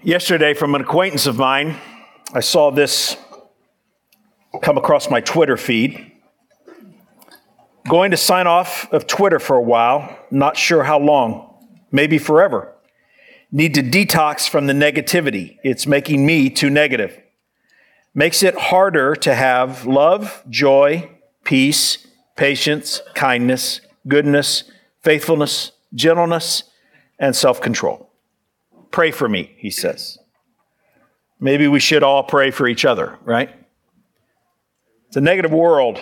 Yesterday, from an acquaintance of mine, I saw this come across my Twitter feed. Going to sign off of Twitter for a while, not sure how long, maybe forever. Need to detox from the negativity. It's making me too negative. Makes it harder to have love, joy, peace, patience, kindness, goodness, faithfulness, gentleness, and self-control. Pray for me, he says. Maybe we should all pray for each other, right? It's a negative world.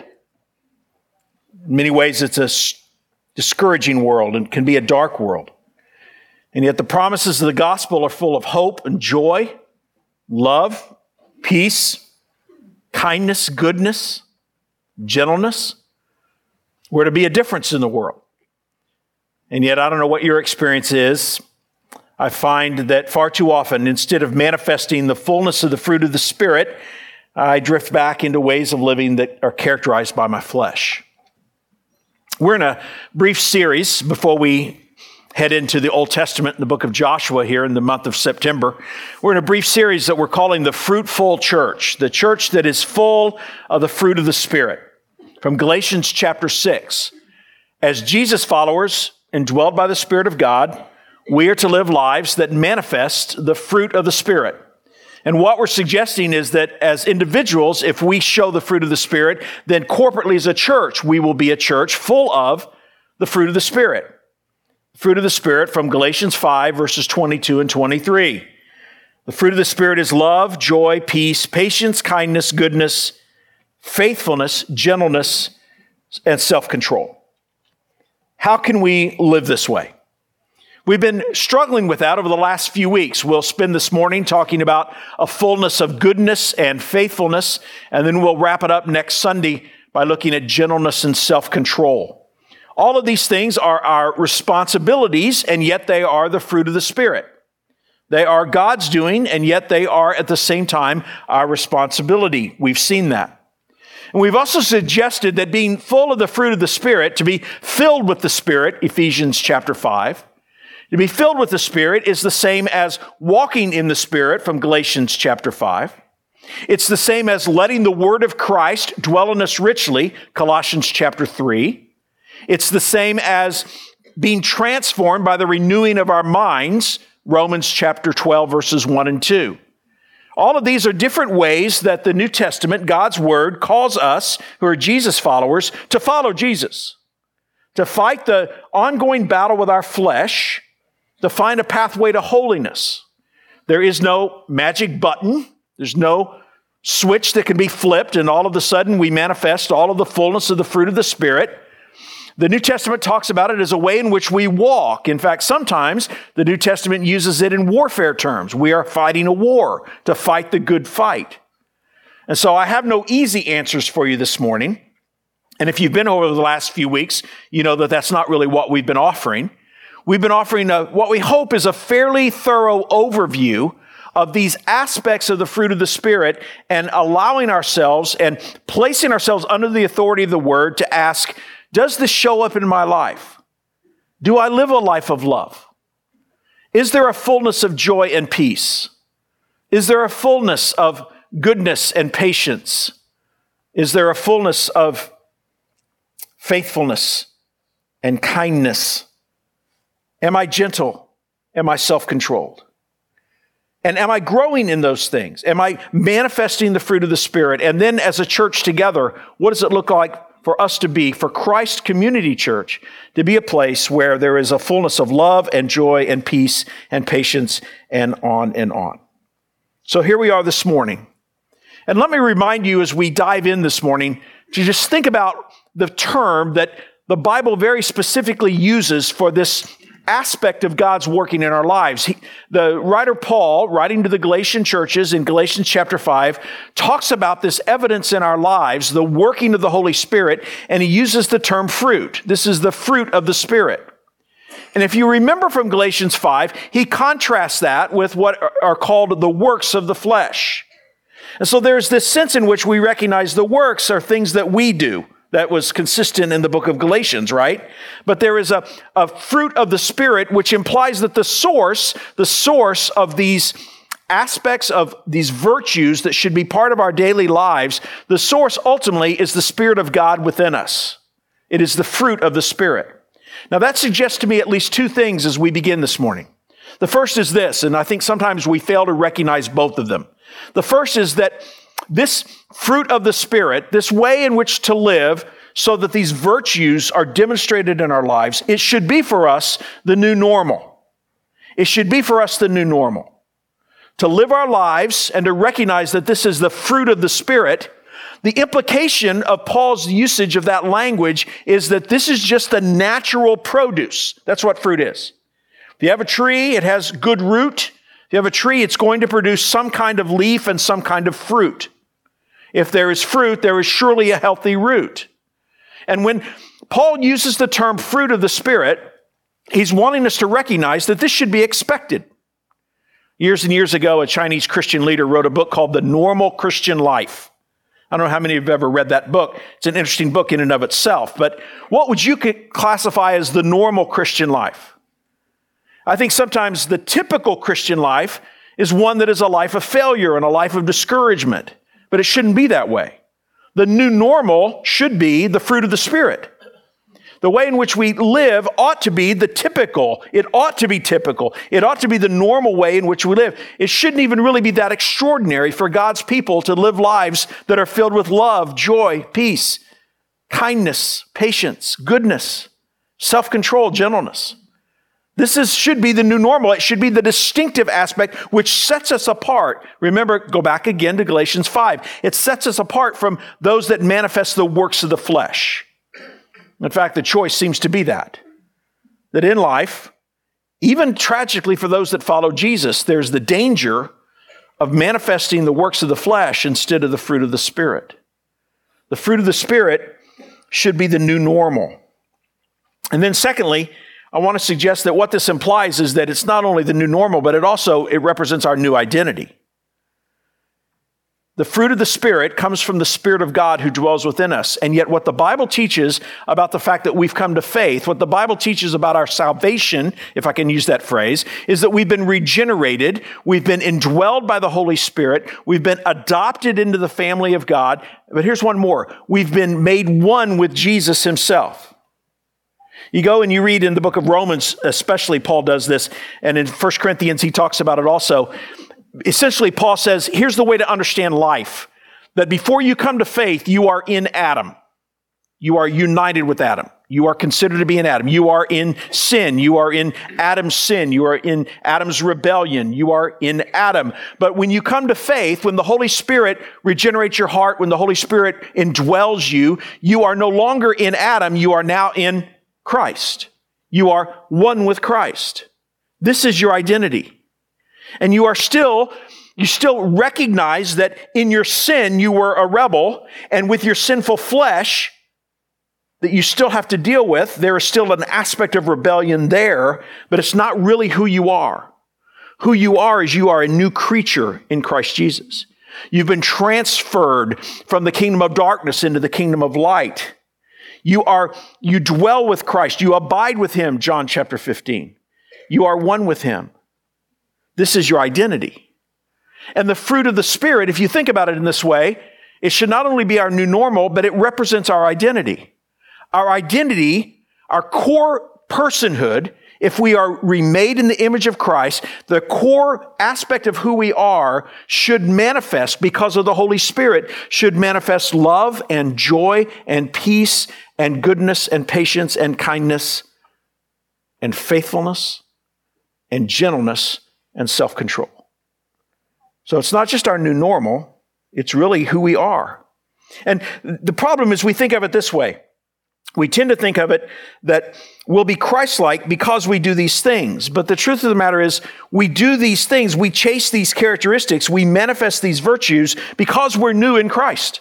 In many ways, it's a discouraging world and can be a dark world. And yet the promises of the gospel are full of hope and joy, love, peace, kindness, goodness, gentleness. We're to be a difference in the world. And yet I don't know what your experience is. I find that far too often, instead of manifesting the fullness of the fruit of the Spirit, I drift back into ways of living that are characterized by my flesh. We're in a brief series before we head into the Old Testament in the book of Joshua here in the month of September. We're in a brief series that we're calling the Fruitful Church, the church that is full of the fruit of the Spirit. From Galatians chapter 6. As Jesus followers, indwelled by the Spirit of God, we are to live lives that manifest the fruit of the Spirit. And what we're suggesting is that as individuals, if we show the fruit of the Spirit, then corporately as a church, we will be a church full of the fruit of the Spirit. The fruit of the Spirit from Galatians 5, verses 22 and 23. The fruit of the Spirit is love, joy, peace, patience, kindness, goodness, faithfulness, gentleness, and self-control. How can we live this way? We've been struggling with that over the last few weeks. We'll spend this morning talking about a fullness of goodness and faithfulness, and then we'll wrap it up next Sunday by looking at gentleness and self-control. All of these things are our responsibilities, and yet they are the fruit of the Spirit. They are God's doing, and yet they are at the same time our responsibility. We've seen that. And we've also suggested that being full of the fruit of the Spirit, to be filled with the Spirit, Ephesians chapter 5, to be filled with the Spirit is the same as walking in the Spirit from Galatians chapter 5. It's the same as letting the Word of Christ dwell in us richly, Colossians chapter 3. It's the same as being transformed by the renewing of our minds, Romans chapter 12, verses 1 and 2. All of these are different ways that the New Testament, God's Word, calls us, who are Jesus followers, to follow Jesus, to fight the ongoing battle with our flesh, to find a pathway to holiness. There is no magic button. There's no switch that can be flipped and all of a sudden we manifest all of the fullness of the fruit of the Spirit. The New Testament talks about it as a way in which we walk. In fact, sometimes the New Testament uses it in warfare terms. We are fighting a war to fight the good fight. And so I have no easy answers for you this morning. And if you've been over the last few weeks, you know that that's not really what we've been offering. We've been offering what we hope is a fairly thorough overview of these aspects of the fruit of the Spirit and allowing ourselves and placing ourselves under the authority of the Word to ask, does this show up in my life? Do I live a life of love? Is there a fullness of joy and peace? Is there a fullness of goodness and patience? Is there a fullness of faithfulness and kindness? Am I gentle? Am I self-controlled? And am I growing in those things? Am I manifesting the fruit of the Spirit? And then as a church together, what does it look like for us to be, for Christ Community Church, to be a place where there is a fullness of love and joy and peace and patience and on and on. So here we are this morning. And let me remind you as we dive in this morning to just think about the term that the Bible very specifically uses for this aspect of God's working in our lives. The writer Paul, writing to the Galatian churches in Galatians chapter 5, talks about this evidence in our lives, the working of the Holy Spirit, and he uses the term fruit. This is the fruit of the Spirit. And if you remember from Galatians 5, he contrasts that with what are called the works of the flesh. And so there's this sense in which we recognize the works are things that we do. That was consistent in the book of Galatians, right? But there is a fruit of the Spirit which implies that the source of these aspects of these virtues that should be part of our daily lives, the source ultimately is the Spirit of God within us. It is the fruit of the Spirit. Now that suggests to me at least two things as we begin this morning. The first is this, and I think sometimes we fail to recognize both of them. The first is that this fruit of the Spirit, this way in which to live so that these virtues are demonstrated in our lives, it should be for us the new normal. It should be for us the new normal. To live our lives and to recognize that this is the fruit of the Spirit. The implication of Paul's usage of that language is that this is just the natural produce. That's what fruit is. If you have a tree, it has good root. If you have a tree, it's going to produce some kind of leaf and some kind of fruit. If there is fruit, there is surely a healthy root. And when Paul uses the term fruit of the Spirit, he's wanting us to recognize that this should be expected. Years and years ago, a Chinese Christian leader wrote a book called The Normal Christian Life. I don't know how many of you have ever read that book. It's an interesting book in and of itself. But what would you classify as the normal Christian life? I think sometimes the typical Christian life is one that is a life of failure and a life of discouragement. But it shouldn't be that way. The new normal should be the fruit of the Spirit. The way in which we live ought to be the typical. It ought to be typical. It ought to be the normal way in which we live. It shouldn't even really be that extraordinary for God's people to live lives that are filled with love, joy, peace, kindness, patience, goodness, self-control, gentleness. This should be the new normal. It should be the distinctive aspect which sets us apart. Remember, go back again to Galatians 5. It sets us apart from those that manifest the works of the flesh. In fact, the choice seems to be that in life, even tragically for those that follow Jesus, there's the danger of manifesting the works of the flesh instead of the fruit of the Spirit. The fruit of the Spirit should be the new normal. And then secondly, I want to suggest that what this implies is that it's not only the new normal, but it represents our new identity. The fruit of the Spirit comes from the Spirit of God who dwells within us. And yet what the Bible teaches about the fact that we've come to faith, what the Bible teaches about our salvation, if I can use that phrase, is that we've been regenerated, we've been indwelled by the Holy Spirit, we've been adopted into the family of God. But here's one more. We've been made one with Jesus himself. You go and you read in the book of Romans, especially Paul does this, and in 1 Corinthians he talks about it also. Essentially, Paul says, here's the way to understand life, that before you come to faith, you are in Adam. You are united with Adam. You are considered to be in Adam. You are in sin. You are in Adam's sin. You are in Adam's rebellion. You are in Adam. But when you come to faith, when the Holy Spirit regenerates your heart, when the Holy Spirit indwells you, you are no longer in Adam. You are now in Christ. You are one with Christ. This is your identity. And you still recognize that in your sin you were a rebel, and with your sinful flesh that you still have to deal with, there is still an aspect of rebellion there, but it's not really who you are. Who you are is you are a new creature in Christ Jesus. You've been transferred from the kingdom of darkness into the kingdom of light. You dwell with Christ. You abide with him, John chapter 15. You are one with him. This is your identity. And the fruit of the Spirit, if you think about it in this way, it should not only be our new normal, but it represents our identity. Our identity, our core personhood, if we are remade in the image of Christ, the core aspect of who we are should manifest, because of the Holy Spirit, should manifest love and joy and peace and goodness and patience and kindness and faithfulness and gentleness and self-control. So it's not just our new normal, it's really who we are. And the problem is we think of it this way. We tend to think of it that we'll be Christ-like because we do these things. But the truth of the matter is we do these things, we chase these characteristics, we manifest these virtues because we're new in Christ.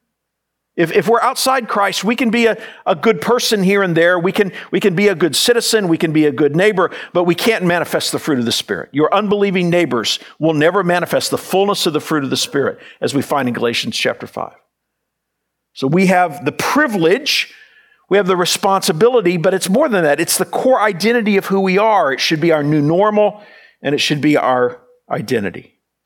If we're outside Christ, we can be a good person here and there. We can be a good citizen. We can be a good neighbor, but we can't manifest the fruit of the Spirit. Your unbelieving neighbors will never manifest the fullness of the fruit of the Spirit, as we find in Galatians chapter 5. So we have the privilege, we have the responsibility, but it's more than that. It's the core identity of who we are. It should be our new normal, and it should be our identity.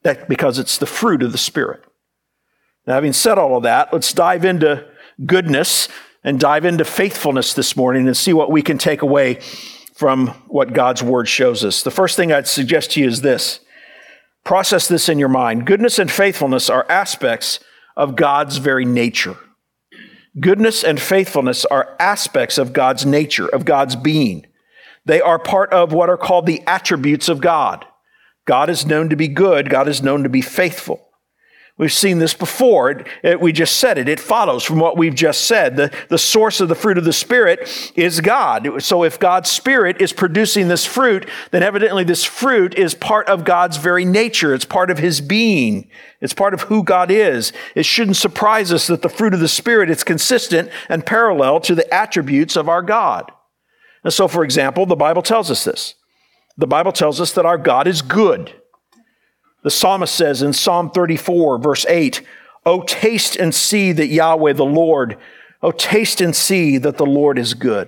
That's because it's the fruit of the Spirit. Now, having said all of that, let's dive into goodness and dive into faithfulness this morning and see what we can take away from what God's Word shows us. The first thing I'd suggest to you is this. Process this in your mind. Goodness and faithfulness are aspects of God's very nature. Goodness and faithfulness are aspects of God's nature, of God's being. They are part of what are called the attributes of God. God is known to be good. God is known to be faithful. We've seen this before. We just said it. It follows from what we've just said. The source of the fruit of the Spirit is God. So if God's Spirit is producing this fruit, then evidently this fruit is part of God's very nature. It's part of His being. It's part of who God is. It shouldn't surprise us that the fruit of the Spirit is consistent and parallel to the attributes of our God. And so, for example, the Bible tells us this. The Bible tells us that our God is good. The psalmist says in Psalm 34, verse 8, "Oh, taste and see that Yahweh the Lord, oh, taste and see that the Lord is good."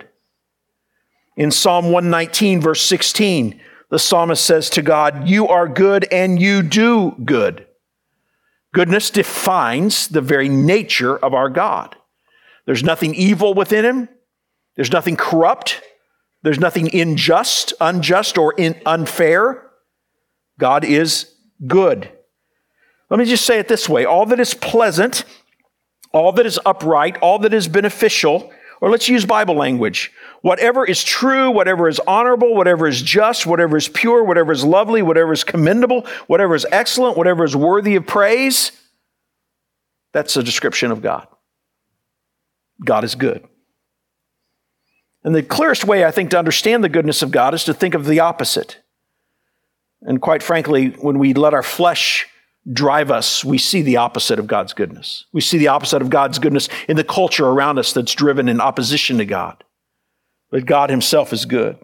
In Psalm 119, verse 16, the psalmist says to God, "You are good and you do good." Goodness defines the very nature of our God. There's nothing evil within Him. There's nothing corrupt. There's nothing unjust, or unfair. God is good. Let me just say it this way. All that is pleasant, all that is upright, all that is beneficial, or let's use Bible language. Whatever is true, whatever is honorable, whatever is just, whatever is pure, whatever is lovely, whatever is commendable, whatever is excellent, whatever is worthy of praise, that's a description of God. God is good. And the clearest way, I think, to understand the goodness of God is to think of the opposite. And quite frankly, when we let our flesh drive us, we see the opposite of God's goodness. We see the opposite of God's goodness in the culture around us that's driven in opposition to God. But God Himself is good.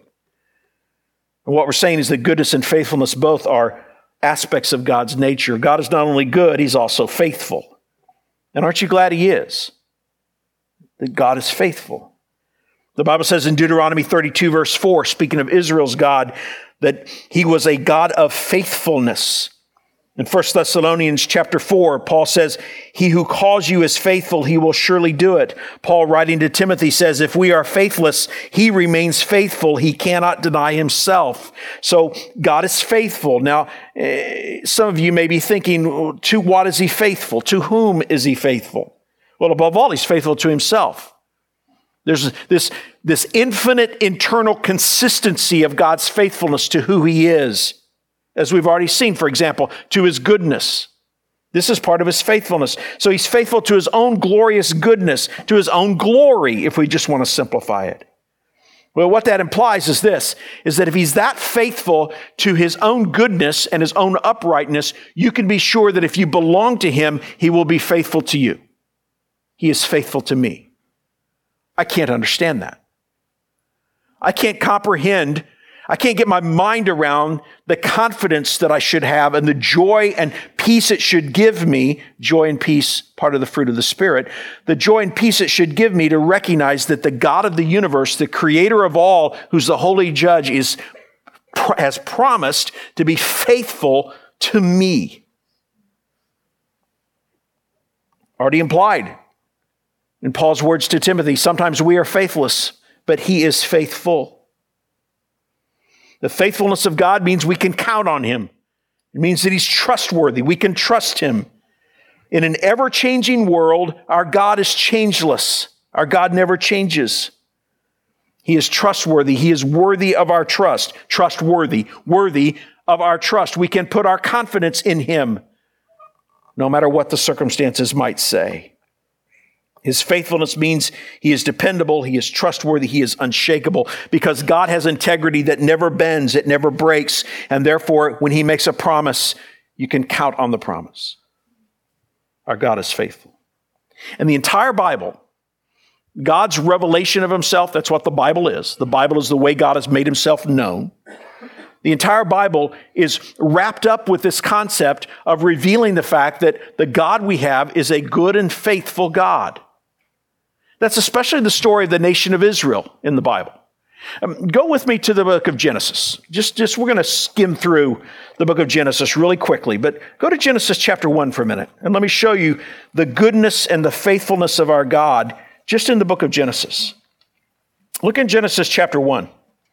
And what we're saying is that goodness and faithfulness both are aspects of God's nature. God is not only good, He's also faithful. And aren't you glad He is? That God is faithful. The Bible says in Deuteronomy 32, verse 4, speaking of Israel's God, that He was a God of faithfulness. In 1 Thessalonians chapter 4, Paul says, "He who calls you is faithful, He will surely do it." Paul, writing to Timothy, says, "If we are faithless, He remains faithful. He cannot deny Himself." So God is faithful. Now, some of you may be thinking, to what is He faithful? To whom is He faithful? Well, above all, He's faithful to Himself. There's this infinite internal consistency of God's faithfulness to who He is. As we've already seen, for example, to His goodness. This is part of His faithfulness. So He's faithful to His own glorious goodness, to His own glory, if we just want to simplify it. Well, what that implies is this, is that if He's that faithful to His own goodness and His own uprightness, you can be sure that if you belong to Him, He will be faithful to you. He is faithful to me. I can't understand that. I can't comprehend, I can't get my mind around the confidence that I should have and the joy and peace it should give me, joy and peace, part of the fruit of the Spirit, the joy and peace it should give me to recognize that the God of the universe, the creator of all, who's the holy judge, has promised to be faithful to me. Already implied. In Paul's words to Timothy, sometimes we are faithless, but He is faithful. The faithfulness of God means we can count on Him. It means that He's trustworthy. We can trust Him. In an ever-changing world, our God is changeless. Our God never changes. He is trustworthy. He is worthy of our trust. Trustworthy. Worthy of our trust. We can put our confidence in Him, no matter what the circumstances might say. His faithfulness means He is dependable, He is trustworthy, He is unshakable, because God has integrity that never bends, it never breaks, and therefore, when He makes a promise, you can count on the promise. Our God is faithful. And the entire Bible, God's revelation of Himself, that's what the Bible is. The Bible is the way God has made Himself known. The entire Bible is wrapped up with this concept of revealing the fact that the God we have is a good and faithful God. That's especially the story of the nation of Israel in the Bible. Go with me to the book of Genesis. Just we're going to skim through the book of Genesis really quickly, but go to Genesis chapter 1 for a minute, and let me show you the goodness and the faithfulness of our God just in the book of Genesis. Look in Genesis chapter 1.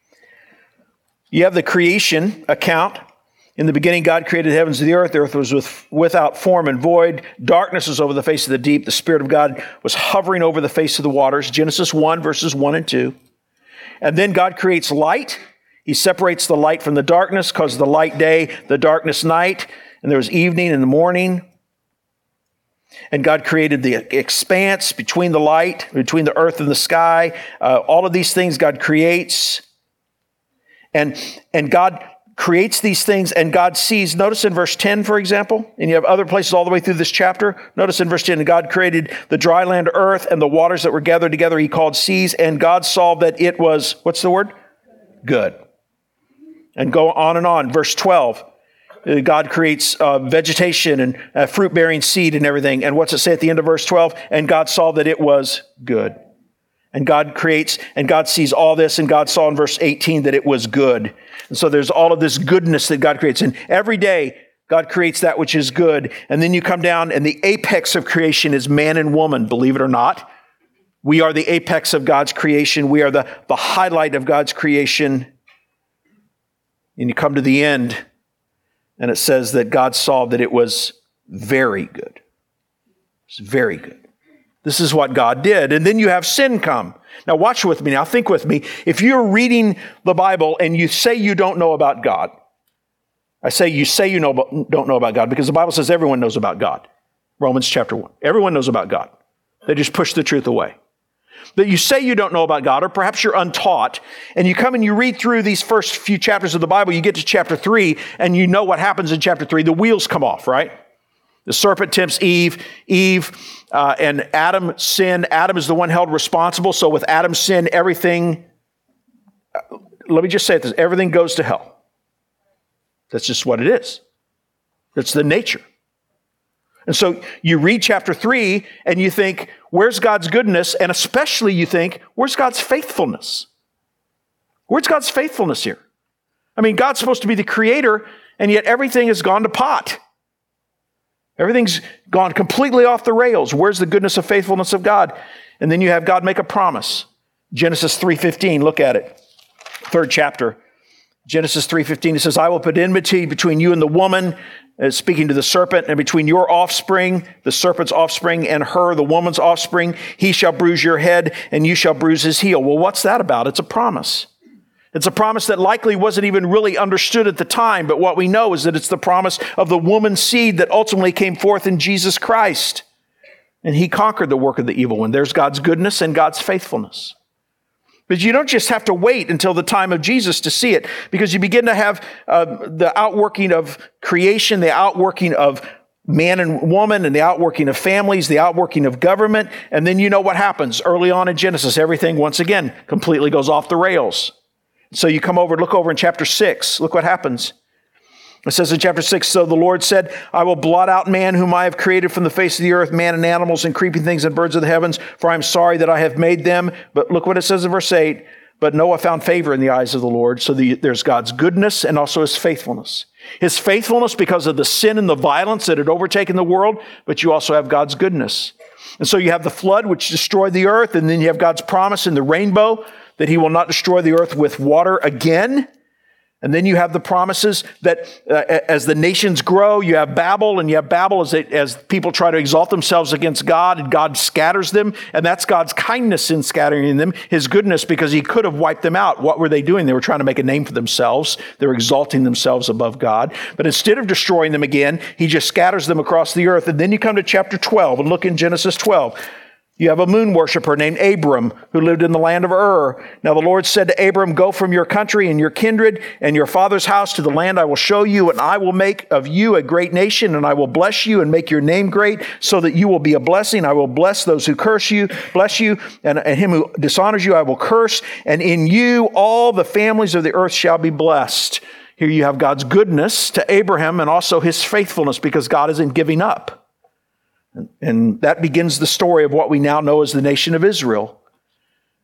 You have the creation account. In the beginning, God created the heavens and the earth. The earth was without form and void. Darkness was over the face of the deep. The Spirit of God was hovering over the face of the waters. Genesis 1, verses 1 and 2. And then God creates light. He separates the light from the darkness, causes the light day, the darkness night. And there was evening and the morning. And God created the expanse between the light, between the earth and the sky. All of these things God creates. And God creates these things, and God sees. Notice in verse 10, for example, and you have other places all the way through this chapter. Notice in verse 10, God created the dry land, earth, and the waters that were gathered together he called seas, and God saw that it was, what's the word? Good. And go on and on. Verse 12, God creates vegetation and fruit-bearing seed and everything. And what's it say at the end of verse 12? And God saw that it was good. And God creates, and God sees all this, and God saw in verse 18 that it was good. And so there's all of this goodness that God creates. And every day, God creates that which is good. And then you come down, and the apex of creation is man and woman, believe it or not. We are the apex of God's creation. We are the highlight of God's creation. And you come to the end, and it says that God saw that it was very good. It's very good. This is what God did. And then you have sin come. Now watch with me. Now think with me. If you're reading the Bible and you say you don't know about God, I say you don't know about God because the Bible says everyone knows about God. Romans chapter 1. Everyone knows about God. They just push the truth away. But you say you don't know about God, or perhaps you're untaught, and you come and you read through these first few chapters of the Bible, you get to chapter 3, and you know what happens in chapter 3. The wheels come off, right? The serpent tempts Eve, and Adam sin. Adam is the one held responsible. So with Adam's sin, everything, let me just say this, everything goes to hell. That's just what it is. That's the nature. And so you read chapter 3 and you think, where's God's goodness? And especially you think, where's God's faithfulness? Where's God's faithfulness here? I mean, God's supposed to be the creator, and yet everything has gone to pot. Everything's gone completely off the rails. Where's the goodness of faithfulness of God? And then you have God make a promise. Genesis 3:15, look at it. Third chapter. Genesis 3:15, it says, I will put enmity between you and the woman, speaking to the serpent, and between your offspring, the serpent's offspring, and her, the woman's offspring. He shall bruise your head, and you shall bruise his heel. Well, what's that about? It's a promise. It's a promise that likely wasn't even really understood at the time, but what we know is that it's the promise of the woman's seed that ultimately came forth in Jesus Christ. And he conquered the work of the evil one. There's God's goodness and God's faithfulness. But you don't just have to wait until the time of Jesus to see it, because you begin to have the outworking of creation, the outworking of man and woman, and the outworking of families, the outworking of government. And then you know what happens. Early on in Genesis, everything once again completely goes off the rails. So you look over in chapter 6. Look what happens. It says in chapter 6, so the Lord said, I will blot out man whom I have created from the face of the earth, man and animals and creeping things and birds of the heavens, for I am sorry that I have made them. But look what it says in verse 8. But Noah found favor in the eyes of the Lord. So there's God's goodness and also his faithfulness. His faithfulness because of the sin and the violence that had overtaken the world, but you also have God's goodness. And so you have the flood which destroyed the earth, and then you have God's promise in the rainbow that he will not destroy the earth with water again. And then you have the promises that as the nations grow, you have Babel, and you have Babel as people try to exalt themselves against God, and God scatters them. And that's God's kindness in scattering them, his goodness, because he could have wiped them out. What were they doing? They were trying to make a name for themselves. They were exalting themselves above God. But instead of destroying them again, he just scatters them across the earth. And then you come to chapter 12 and look in Genesis 12. You have a moon worshiper named Abram who lived in the land of Ur. Now the Lord said to Abram, go from your country and your kindred and your father's house to the land I will show you, and I will make of you a great nation, and I will bless you and make your name great so that you will be a blessing. I will bless those who curse you, bless you, and him who dishonors you I will curse, and in you all the families of the earth shall be blessed. Here you have God's goodness to Abraham and also his faithfulness, because God isn't giving up. And that begins the story of what we now know as the nation of Israel.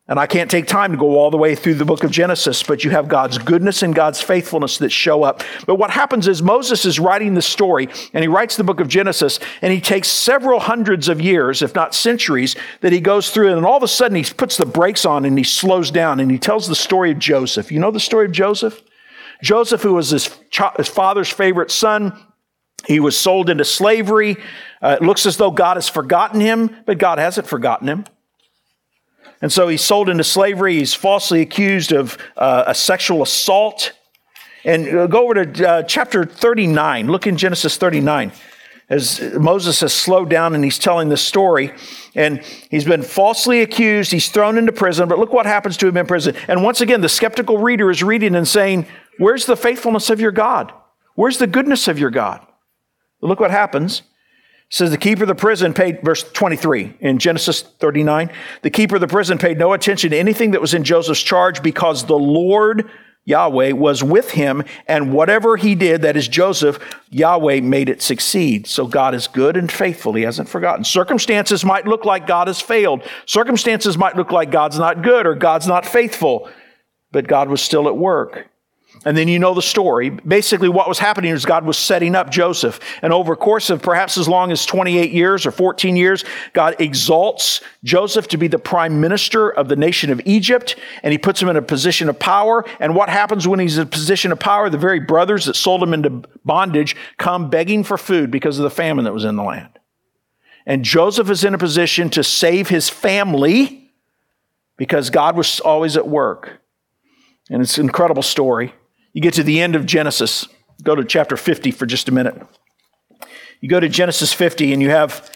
And I can't take time to go all the way through the book of Genesis, but you have God's goodness and God's faithfulness that show up. But what happens is Moses is writing the story, and he writes the book of Genesis, and he takes several hundreds of years, if not centuries, that he goes through, and all of a sudden he puts the brakes on and he slows down, and he tells the story of Joseph. You know the story of Joseph? Joseph, who was his father's favorite son, he was sold into slavery. It looks as though God has forgotten him, but God hasn't forgotten him. And so he's sold into slavery. He's falsely accused of a sexual assault. And go over to chapter 39. Look in Genesis 39. As Moses has slowed down and he's telling this story. And he's been falsely accused. He's thrown into prison. But look what happens to him in prison. And once again, the skeptical reader is reading and saying, where's the faithfulness of your God? Where's the goodness of your God? But look what happens. It says the keeper of the prison paid, verse 23 in Genesis 39, the keeper of the prison paid no attention to anything that was in Joseph's charge because the Lord, Yahweh, was with him, and whatever he did, that is Joseph, Yahweh made it succeed. So God is good and faithful. He hasn't forgotten. Circumstances might look like God has failed. Circumstances might look like God's not good or God's not faithful, but God was still at work. And then you know the story. Basically, what was happening is God was setting up Joseph. And over a course of perhaps as long as 28 years or 14 years, God exalts Joseph to be the prime minister of the nation of Egypt. And he puts him in a position of power. And what happens when he's in a position of power? The very brothers that sold him into bondage come begging for food because of the famine that was in the land. And Joseph is in a position to save his family because God was always at work. And it's an incredible story. You get to the end of Genesis. Go to chapter 50 for just a minute. You go to Genesis 50 and you have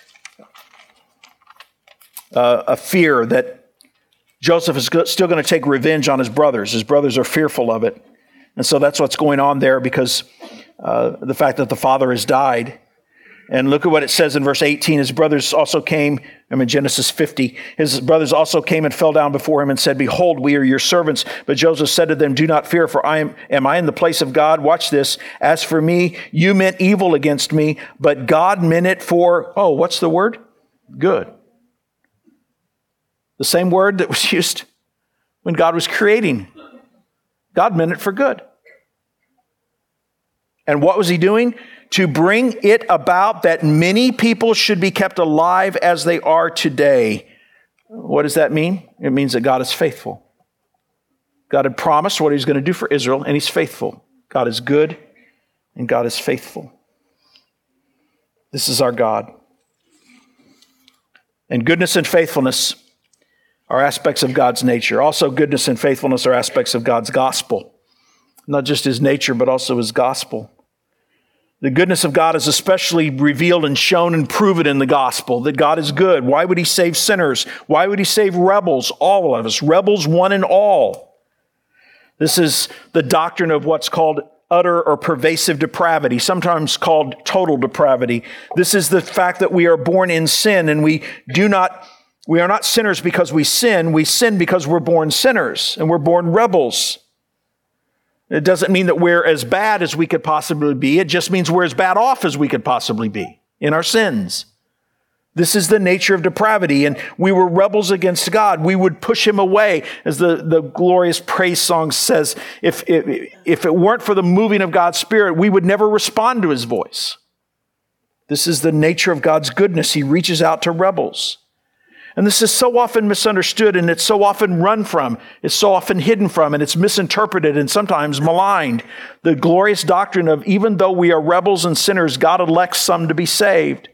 a fear that Joseph is still going to take revenge on his brothers. His brothers are fearful of it. And so that's what's going on there because the fact that the father has died. And look at what it says in verse 18. His brothers also came, I'm in Genesis 50. His brothers also came and fell down before him and said, behold, we are your servants. But Joseph said to them, do not fear, for am I in the place of God? Watch this. As for me, you meant evil against me, but God meant it for, what's the word? Good. The same word that was used when God was creating. God meant it for good. And what was he doing? To bring it about that many people should be kept alive as they are today. What does that mean? It means that God is faithful. God had promised what he's going to do for Israel, and he's faithful. God is good, and God is faithful. This is our God. And goodness and faithfulness are aspects of God's nature. Also, goodness and faithfulness are aspects of God's gospel. Not just his nature, but also his gospel. The goodness of God is especially revealed and shown and proven in the gospel, that God is good. Why would he save sinners? Why would he save rebels? All of us. Rebels, one and all. This is the doctrine of what's called utter or pervasive depravity, sometimes called total depravity. This is the fact that we are born in sin, and we are not sinners because we sin because we're born sinners, and we're born rebels. It doesn't mean that we're as bad as we could possibly be. It just means we're as bad off as we could possibly be in our sins. This is the nature of depravity, and we were rebels against God. We would push him away. As the glorious praise song says, if it weren't for the moving of God's Spirit, we would never respond to his voice. This is the nature of God's goodness. He reaches out to rebels. And this is so often misunderstood, and it's so often run from, it's so often hidden from, and it's misinterpreted and sometimes maligned. The glorious doctrine of even though we are rebels and sinners, God elects some to be saved.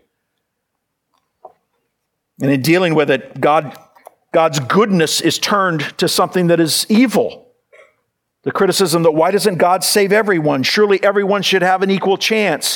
And in dealing with it, God's goodness is turned to something that is evil. The criticism that why doesn't God save everyone? Surely everyone should have an equal chance.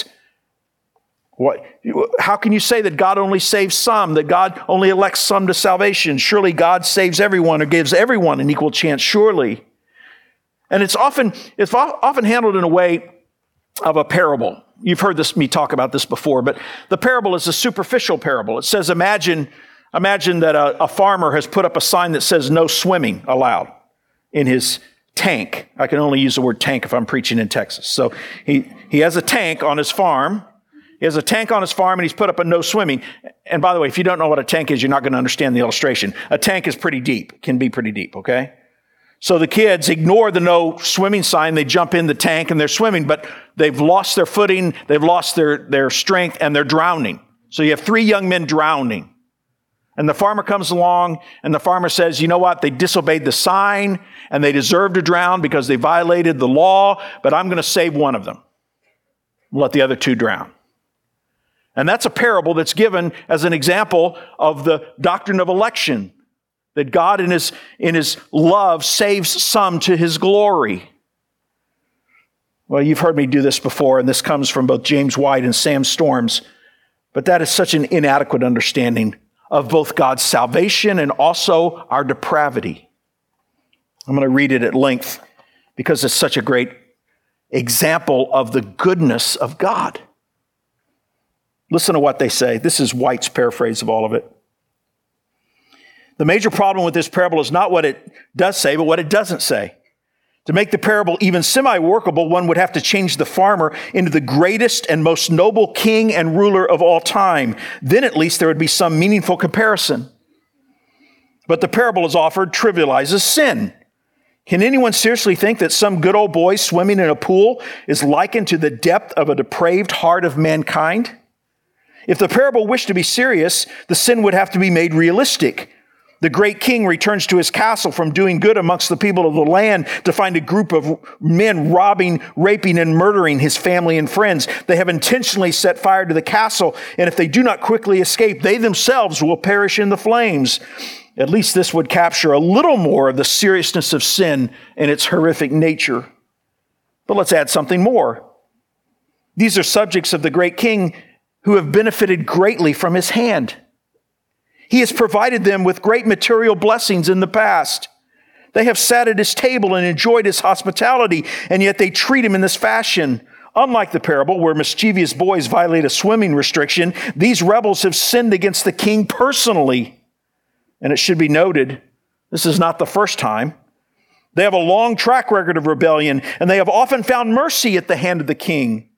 How can you say that God only saves some, that God only elects some to salvation? Surely God saves everyone or gives everyone an equal chance, surely. And it's often handled in a way of a parable. You've heard me talk about this before, but the parable is a superficial parable. It says, imagine that a farmer has put up a sign that says no swimming allowed in his tank. I can only use the word tank if I'm preaching in Texas. So he has a tank on his farm, He has a tank on his farm and he's put up a no swimming. And by the way, if you don't know what a tank is, you're not going to understand the illustration. A tank is pretty deep, can be pretty deep, okay? So the kids ignore the no swimming sign. They jump in the tank and they're swimming, but they've lost their footing, they've lost their strength, and they're drowning. So you have 3 young men drowning. And the farmer comes along and the farmer says, you know what? They disobeyed the sign and they deserve to drown because they violated the law, but I'm going to save one of them. Let the other 2 drown. And that's a parable that's given as an example of the doctrine of election, that God in his love saves some to his glory. Well, you've heard me do this before, and this comes from both James White and Sam Storms, but that is such an inadequate understanding of both God's salvation and also our depravity. I'm going to read it at length because it's such a great example of the goodness of God. Listen to what they say. This is White's paraphrase of all of it. The major problem with this parable is not what it does say, but what it doesn't say. To make the parable even semi-workable, one would have to change the farmer into the greatest and most noble king and ruler of all time. Then at least there would be some meaningful comparison. But the parable as offered trivializes sin. Can anyone seriously think that some good old boy swimming in a pool is likened to the depth of a depraved heart of mankind? If the parable wished to be serious, the sin would have to be made realistic. The great king returns to his castle from doing good amongst the people of the land to find a group of men robbing, raping, and murdering his family and friends. They have intentionally set fire to the castle, and if they do not quickly escape, they themselves will perish in the flames. At least this would capture a little more of the seriousness of sin and its horrific nature. But let's add something more. These are subjects of the great king who have benefited greatly from his hand. He has provided them with great material blessings in the past. They have sat at his table and enjoyed his hospitality, and yet they treat him in this fashion. Unlike the parable where mischievous boys violate a swimming restriction, these rebels have sinned against the king personally. And it should be noted, this is not the first time. They have a long track record of rebellion, and they have often found mercy at the hand of the king.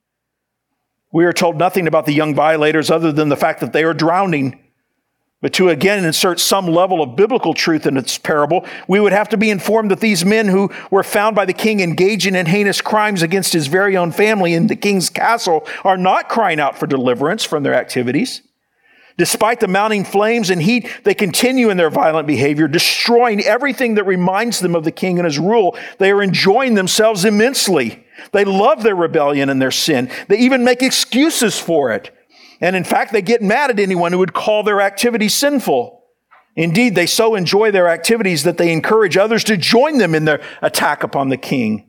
We are told nothing about the young violators other than the fact that they are drowning. But to again insert some level of biblical truth in its parable, we would have to be informed that these men who were found by the king engaging in heinous crimes against his very own family in the king's castle are not crying out for deliverance from their activities. Despite the mounting flames and heat, they continue in their violent behavior, destroying everything that reminds them of the king and his rule. They are enjoying themselves immensely. They love their rebellion and their sin. They even make excuses for it. And in fact, they get mad at anyone who would call their activity sinful. Indeed, they so enjoy their activities that they encourage others to join them in their attack upon the king.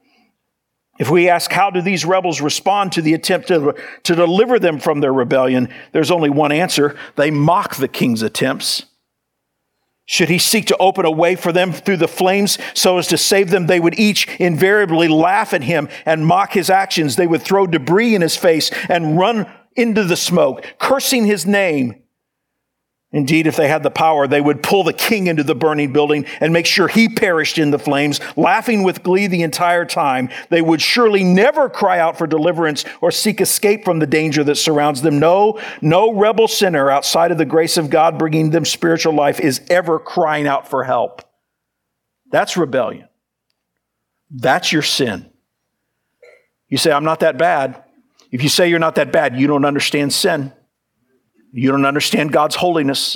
If we ask, how do these rebels respond to the attempt to deliver them from their rebellion, there's only one answer. They mock the king's attempts. Should he seek to open a way for them through the flames so as to save them, they would each invariably laugh at him and mock his actions. They would throw debris in his face and run into the smoke, cursing his name. Indeed, if they had the power, they would pull the king into the burning building and make sure he perished in the flames, laughing with glee the entire time. They would surely never cry out for deliverance or seek escape from the danger that surrounds them. No rebel sinner outside of the grace of God bringing them spiritual life is ever crying out for help. That's rebellion. That's your sin. You say, I'm not that bad. If you say you're not that bad, you don't understand sin. You don't understand God's holiness.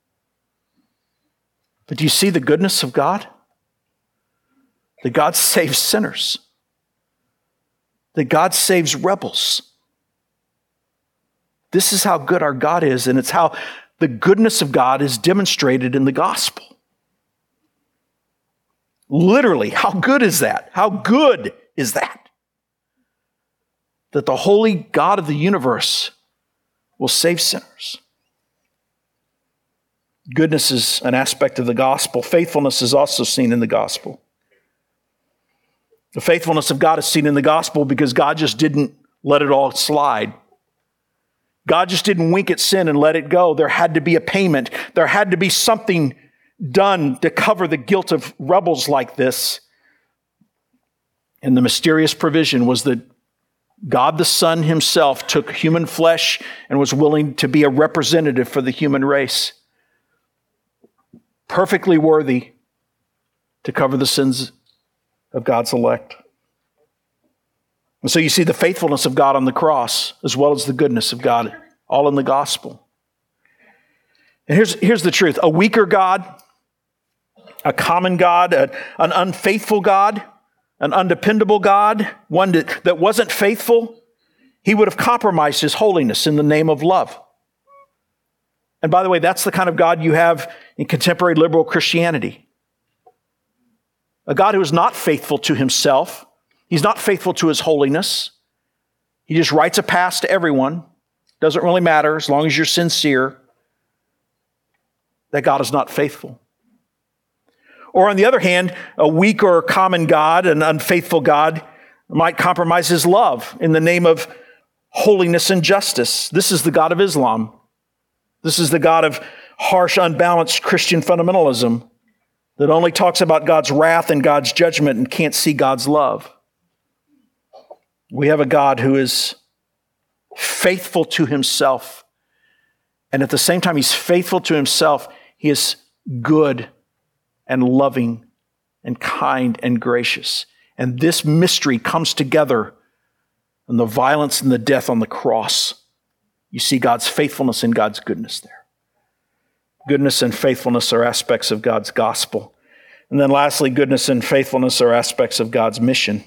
But do you see the goodness of God? That God saves sinners. That God saves rebels. This is how good our God is, and it's how the goodness of God is demonstrated in the gospel. Literally, how good is that? How good is that? That the holy God of the universe will save sinners. Goodness is an aspect of the gospel. Faithfulness is also seen in the gospel. The faithfulness of God is seen in the gospel because God just didn't let it all slide. God just didn't wink at sin and let it go. There had to be a payment. There had to be something done to cover the guilt of rebels like this. And the mysterious provision was that God the Son himself took human flesh and was willing to be a representative for the human race. Perfectly worthy to cover the sins of God's elect. And so you see the faithfulness of God on the cross as well as the goodness of God, all in the gospel. And here's the truth. A weaker God, a common God, an unfaithful God, an undependable God, one that wasn't faithful, he would have compromised his holiness in the name of love. And by the way, that's the kind of God you have in contemporary liberal Christianity. A God who is not faithful to himself. He's not faithful to his holiness. He just writes a pass to everyone. Doesn't really matter as long as you're sincere. That God is not faithful. Or on the other hand, a weak or common God, an unfaithful God, might compromise his love in the name of holiness and justice. This is the God of Islam. This is the God of harsh, unbalanced Christian fundamentalism that only talks about God's wrath and God's judgment and can't see God's love. We have a God who is faithful to himself. And at the same time he's faithful to himself, he is good and loving and kind and gracious. And this mystery comes together in the violence and the death on the cross. You see God's faithfulness and God's goodness there. Goodness and faithfulness are aspects of God's gospel. And then lastly, goodness and faithfulness are aspects of God's mission.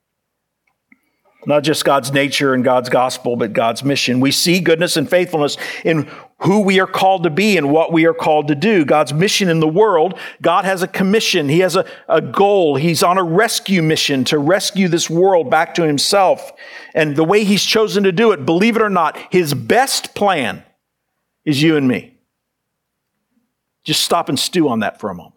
Not just God's nature and God's gospel, but God's mission. We see goodness and faithfulness in who we are called to be and what we are called to do. God's mission in the world, God has a commission. He has a goal. He's on a rescue mission to rescue this world back to himself. And the way he's chosen to do it, believe it or not, his best plan is you and me. Just stop and stew on that for a moment.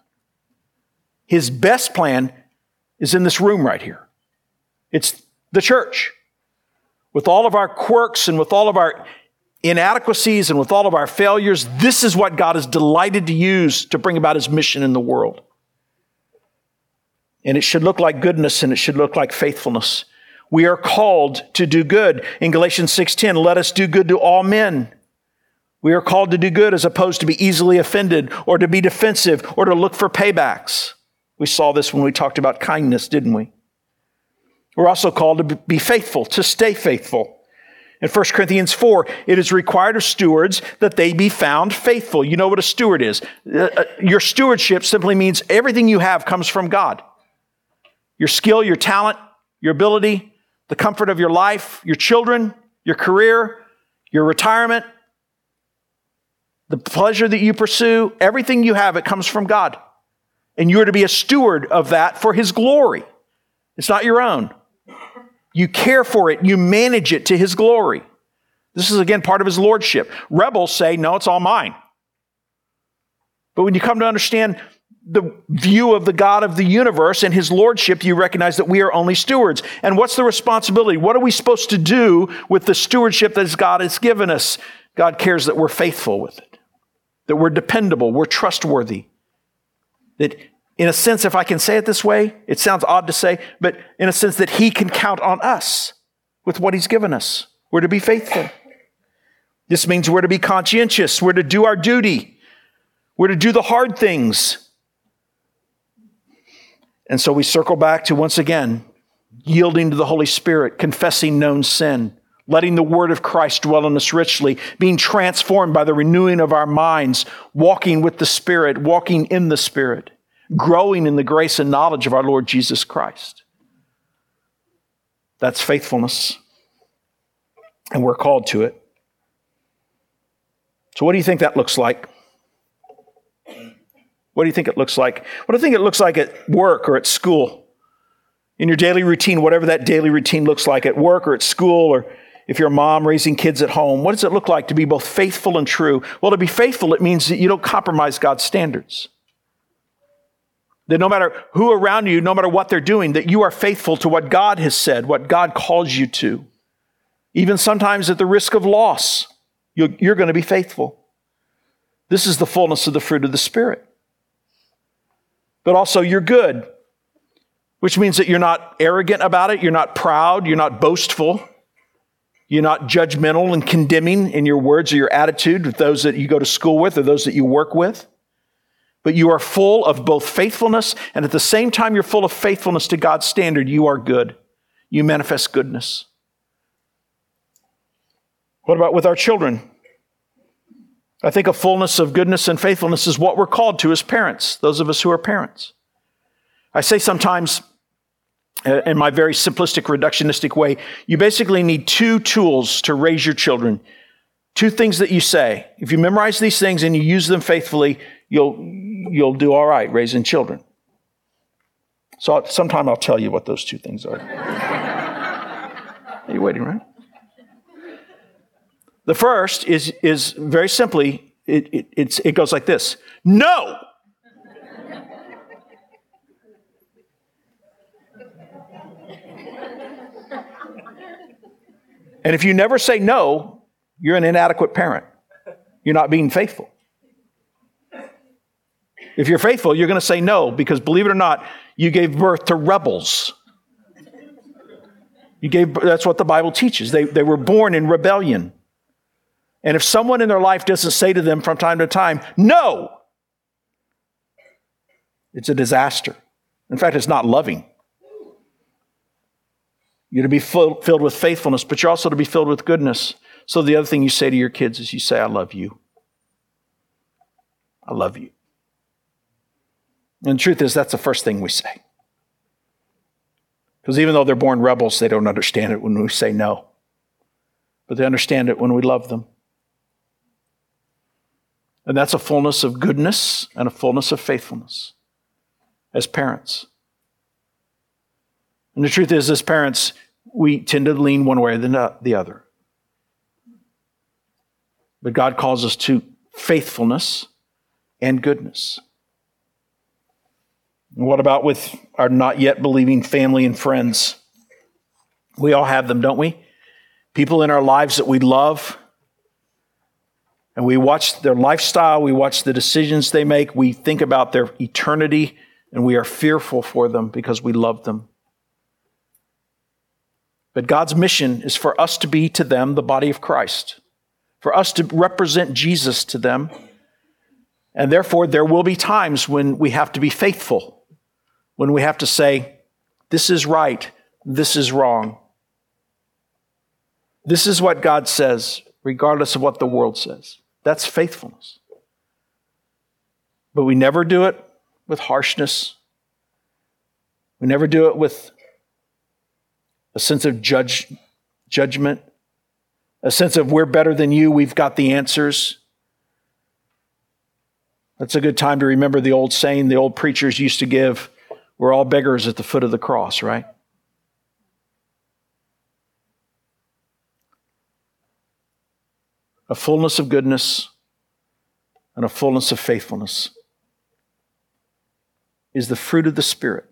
His best plan is in this room right here. It's the church. With all of our quirks and with all of our inadequacies and with all of our failures, this is what God is delighted to use to bring about his mission in the world. And it should look like goodness and it should look like faithfulness. We are called to do good. In Galatians 6:10, let us do good to all men. We are called to do good as opposed to be easily offended or to be defensive or to look for paybacks. We saw this when we talked about kindness, didn't we? We're also called to be faithful, to stay faithful. In 1 Corinthians 4, it is required of stewards that they be found faithful. You know what a steward is. Your stewardship simply means everything you have comes from God. Your skill, your talent, your ability, the comfort of your life, your children, your career, your retirement, the pleasure that you pursue, everything you have, it comes from God. And you're to be a steward of that for his glory. It's not your own. You care for it. You manage it to his glory. This is, again, part of his lordship. Rebels say, no, it's all mine. But when you come to understand the view of the God of the universe and his lordship, you recognize that we are only stewards. And what's the responsibility? What are we supposed to do with the stewardship that God has given us? God cares that we're faithful with it, that we're dependable, we're trustworthy, that in a sense, if I can say it this way, it sounds odd to say, but in a sense that he can count on us with what he's given us. We're to be faithful. This means we're to be conscientious. We're to do our duty. We're to do the hard things. And so we circle back to, once again, yielding to the Holy Spirit, confessing known sin, letting the word of Christ dwell in us richly, being transformed by the renewing of our minds, walking with the Spirit, walking in the Spirit, growing in the grace and knowledge of our Lord Jesus Christ. That's faithfulness. And we're called to it. So what do you think that looks like? What do you think it looks like? What do you think it looks like at work or at school? In your daily routine, whatever that daily routine looks like at work or at school, or if you're a mom raising kids at home, what does it look like to be both faithful and true? Well, to be faithful, it means that you don't compromise God's standards. That no matter who around you, no matter what they're doing, that you are faithful to what God has said, what God calls you to. Even sometimes at the risk of loss, you're going to be faithful. This is the fullness of the fruit of the Spirit. But also you're good, which means that you're not arrogant about it, you're not proud, you're not boastful. You're not judgmental and condemning in your words or your attitude with those that you go to school with or those that you work with. But you are full of both faithfulness, and at the same time you're full of faithfulness to God's standard. You are good. You manifest goodness. What about with our children? I think a fullness of goodness and faithfulness is what we're called to as parents, those of us who are parents. I say sometimes, in my very simplistic, reductionistic way, you basically need two tools to raise your children. Two things that you say. If you memorize these things and you use them faithfully, you'll do all right raising children. So sometime I'll tell you what those two things are. You're waiting, right? The first is very simply, it goes like this. No! And if you never say no, you're an inadequate parent. You're not being faithful. If you're faithful, you're going to say no, because believe it or not, you gave birth to rebels. That's what the Bible teaches. They were born in rebellion. And if someone in their life doesn't say to them from time to time, no, it's a disaster. In fact, it's not loving. You're to be filled with faithfulness, but you're also to be filled with goodness. So the other thing you say to your kids is you say, I love you. I love you. And the truth is, that's the first thing we say. Because even though they're born rebels, they don't understand it when we say no. But they understand it when we love them. And that's a fullness of goodness and a fullness of faithfulness as parents. And the truth is, as parents, we tend to lean one way or the other. But God calls us to faithfulness and goodness. And what about with our not yet believing family and friends? We all have them, don't we? People in our lives that we love. And we watch their lifestyle, we watch the decisions they make, we think about their eternity, and we are fearful for them because we love them. But God's mission is for us to be to them the body of Christ, for us to represent Jesus to them. And therefore, there will be times when we have to be faithful, when we have to say, this is right, this is wrong. This is what God says, regardless of what the world says. That's faithfulness. But we never do it with harshness. We never do it with a sense of judgment, a sense of we're better than you, we've got the answers. That's a good time to remember the old saying the old preachers used to give, we're all beggars at the foot of the cross, right? A fullness of goodness and a fullness of faithfulness is the fruit of the Spirit.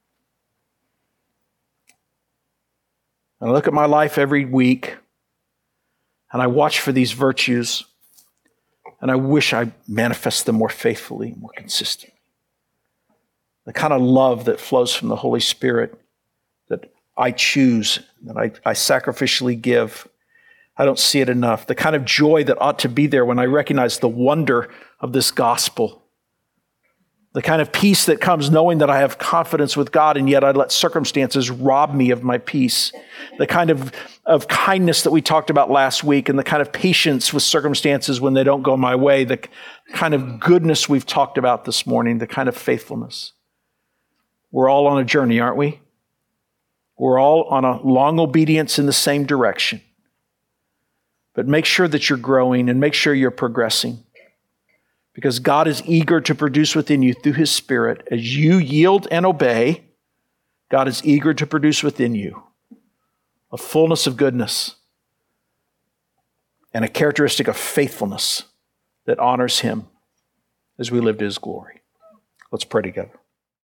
And I look at my life every week and I watch for these virtues and I wish I manifest them more faithfully, more consistently. The kind of love that flows from the Holy Spirit that I choose, that I sacrificially give. I don't see it enough. The kind of joy that ought to be there when I recognize the wonder of this gospel. The kind of peace that comes knowing that I have confidence with God and yet I let circumstances rob me of my peace. The kind of kindness that we talked about last week and the kind of patience with circumstances when they don't go my way. The kind of goodness we've talked about this morning. The kind of faithfulness. We're all on a journey, aren't we? We're all on a long obedience in the same direction. But make sure that you're growing and make sure you're progressing. Because God is eager to produce within you through His Spirit. As you yield and obey, God is eager to produce within you a fullness of goodness and a characteristic of faithfulness that honors Him as we live to His glory. Let's pray together.